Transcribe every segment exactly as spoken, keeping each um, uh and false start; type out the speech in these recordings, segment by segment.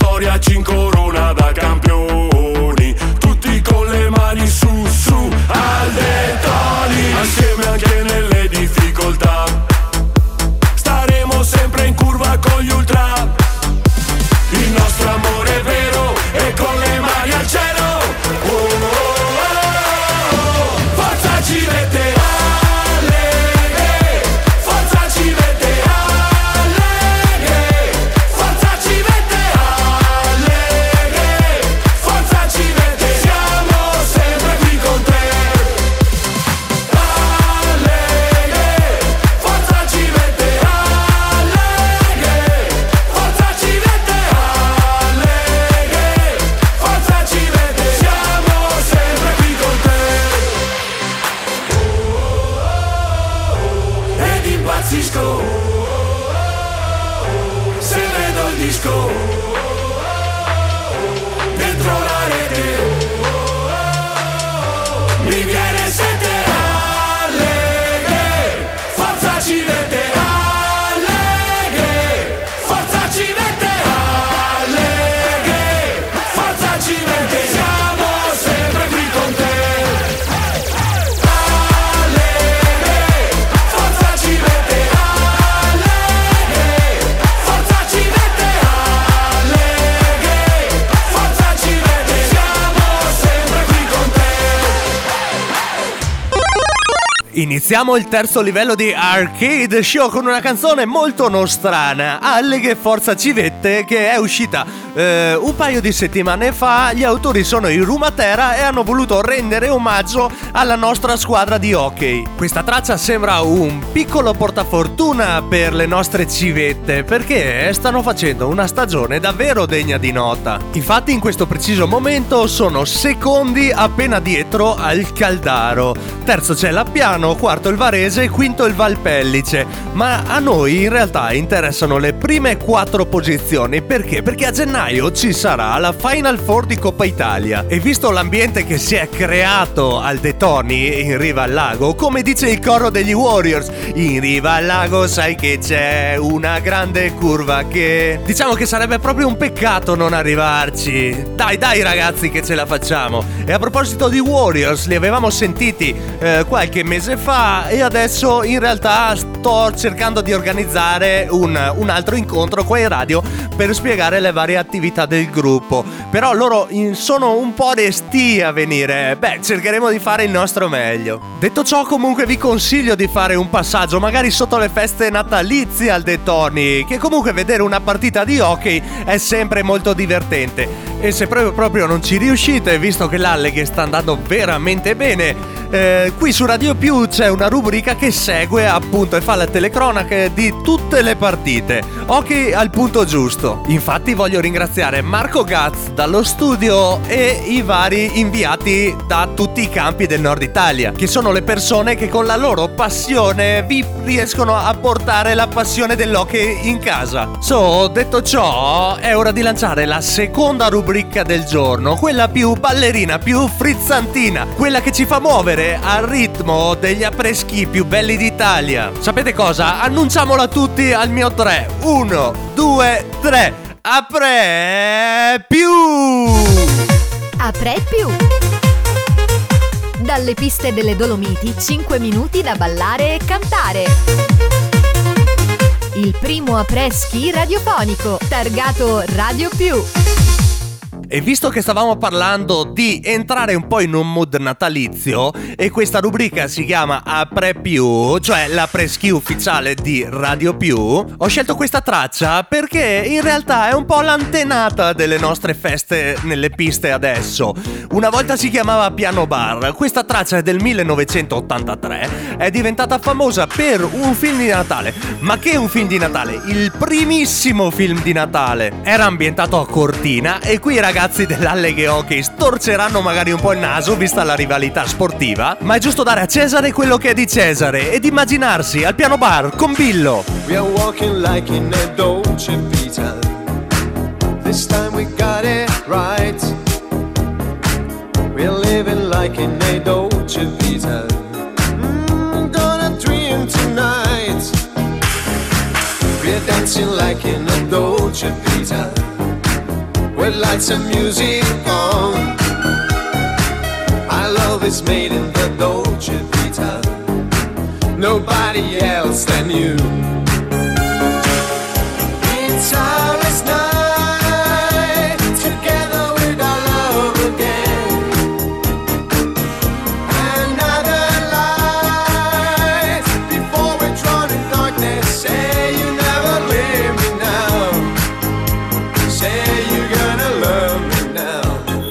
storia ci incorona da campioni, tutti con le mani su, su, al Detoni. Assieme anche nelle difficoltà, staremo sempre in curva con gli ultra. Il nostro amore è vero e con le mani al cielo. Oh, oh, oh, oh. Forza Civette, Alleghe. Forza Civette, Alleghe. Forza Civette, Alleghe. Forza Civette, siamo sempre qui con te. Alleghe. Forza Civette, Alleghe. Forza Civette, Alleghe. Forza Civette, siamo sempre qui con te. Ed impazzisco se vedo il disco dentro la rete. Mi viene sete. Alleghe. Forza Civette, Alleghe. Forza Civette, Alleghe. Forza Civette, siamo sempre qui con te. Alleghe. Forza Civette, Alleghe. Forza Civette, Alleghe. Forza Civette, siamo sempre qui con te. Iniziamo il terzo livello di Arcade Show con una canzone molto nostrana, Alleghe Forza Civette, che è uscita eh, un paio di settimane fa. Gli autori sono i Rumatera e hanno voluto rendere omaggio alla nostra squadra di hockey. Questa traccia sembra un piccolo portafortuna per le nostre civette, perché stanno facendo una stagione davvero degna di nota. Infatti in questo preciso momento sono secondi appena dietro al Caldaro, terzo c'è l'Appiano, quarto il Varese, quinto il Valpellice. Ma a noi in realtà interessano le prime quattro posizioni. Perché? Perché a gennaio ci sarà la Final Four di Coppa Italia, e visto l'ambiente che si è creato al Detoni in riva al lago, come dice il coro degli Warriors, in riva al lago sai che c'è una grande curva, che diciamo che sarebbe proprio un peccato non arrivarci. Dai dai ragazzi che ce la facciamo. E a proposito di Warriors, li avevamo sentiti eh, qualche mese fa, e adesso in realtà sto cercando di organizzare un, un altro incontro qua in radio per spiegare le varie attività del gruppo. Però loro in, sono un po' restii a venire. Beh, cercheremo di fare il nostro meglio. Detto ciò, comunque vi consiglio di fare un passaggio magari sotto le feste natalizie al Detoni, che comunque vedere una partita di hockey è sempre molto divertente. E se proprio, proprio non ci riuscite, visto che l'Alleghe sta andando veramente bene, eh, qui su Radio Più c'è una rubrica che segue appunto e fa la telecronaca di tutte le partite. Hockey al punto giusto. Infatti voglio ringraziare Marco Gaz dallo studio e i vari inviati da tutti i campi del nord Italia, che sono le persone che con la loro passione vi riescono a portare la passione dell'hockey in casa. So, detto ciò, è ora di lanciare la seconda rubrica del giorno, quella più ballerina, più frizzantina, quella che ci fa muovere al ritmo degli appreschi più belli d'Italia. Sapete cosa? Annunciamola tutti al mio tre. Uno, due, tre. Apre più! Apre più! Dalle piste delle Dolomiti, cinque minuti da ballare e cantare. Il primo apres-ski radiofonico, targato Radio Più. E visto che stavamo parlando di entrare un po' in un mood natalizio, e questa rubrica si chiama Apre Più, cioè la pre-ski ufficiale di Radio Più, ho scelto questa traccia perché in realtà è un po' l'antenata delle nostre feste nelle piste adesso. Una volta si chiamava Piano Bar. Questa traccia è del millenovecentottantatré, è diventata famosa per un film di Natale. Ma che un film di Natale? Il primissimo film di Natale. Era ambientato a Cortina, e qui ragazzi dell'Alleghe Hockey storceranno magari un po' il naso vista la rivalità sportiva, ma è giusto dare a Cesare quello che è di Cesare ed immaginarsi al Piano Bar con Billo. We are walking like in a Dolce Vita. This time we got it right. We're living like in a Dolce Vita. Mm, gonna dream tonight. We're dancing like in a Dolce Vita. with lights and music on. Our love is made in the Dolce Vita, nobody else than you. It's our last night together with our love again. Another light before we're drawn in darkness. Say you never leave me now. Say you're gonna love me now.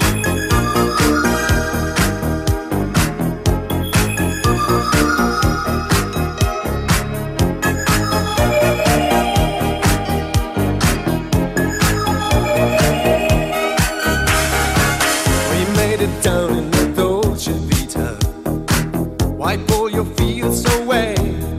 Down in the Dolce Vita, wipe all your fears away.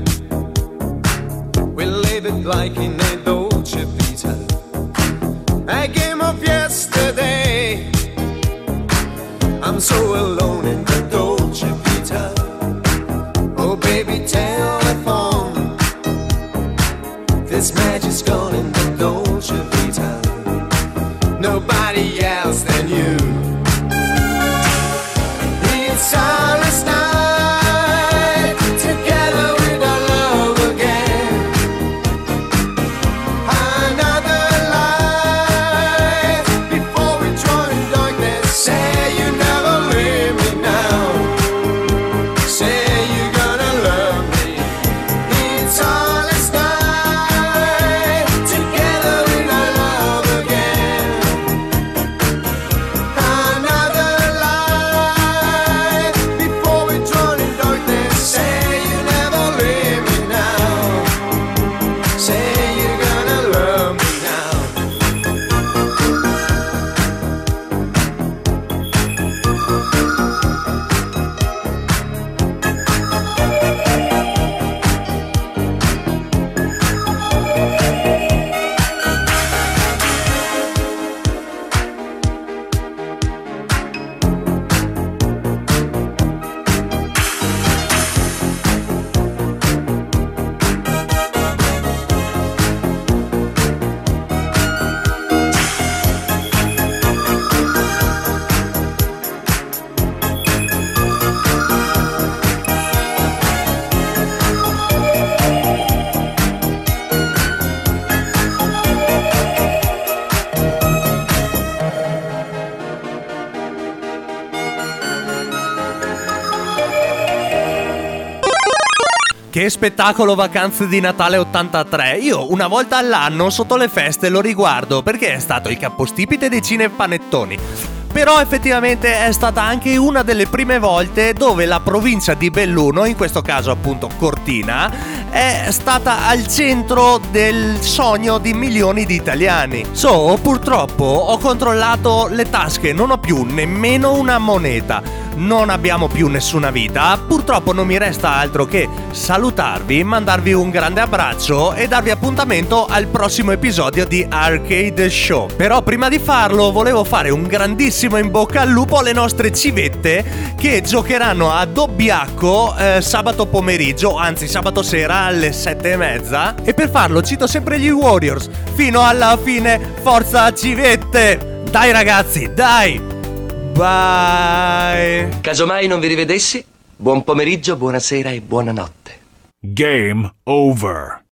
We live it like in a Dolce Vita, a game of yesterday. I'm so alone in the Dolce Vita. Oh baby, telephone, this magic's gone in the Dolce Vita, nobody else than you. It's our last night together with our love again. Another light before we draw in darkness. Say you never leave me now. Say you're gonna love me. It's our last night together with our love again. Another Che spettacolo Vacanze di Natale ottantatré. Io una volta all'anno sotto le feste lo riguardo perché è stato il capostipite dei cinepanettoni. Però effettivamente è stata anche una delle prime volte dove la provincia di Belluno, in questo caso appunto Cortina, è stata al centro del sogno di milioni di italiani. So, purtroppo ho controllato le tasche, non ho più nemmeno una moneta. Non abbiamo più nessuna vita, purtroppo non mi resta altro che salutarvi, mandarvi un grande abbraccio e darvi appuntamento al prossimo episodio di Arcade Show. Però prima di farlo volevo fare un grandissimo in bocca al lupo alle nostre civette che giocheranno a Dobbiaco eh, sabato pomeriggio, anzi sabato sera alle sette e mezza, e per farlo cito sempre gli Warriors fino alla fine. Forza civette! Dai ragazzi, dai! Bye. Casomai non vi rivedessi, buon pomeriggio, buonasera e buonanotte. Game over.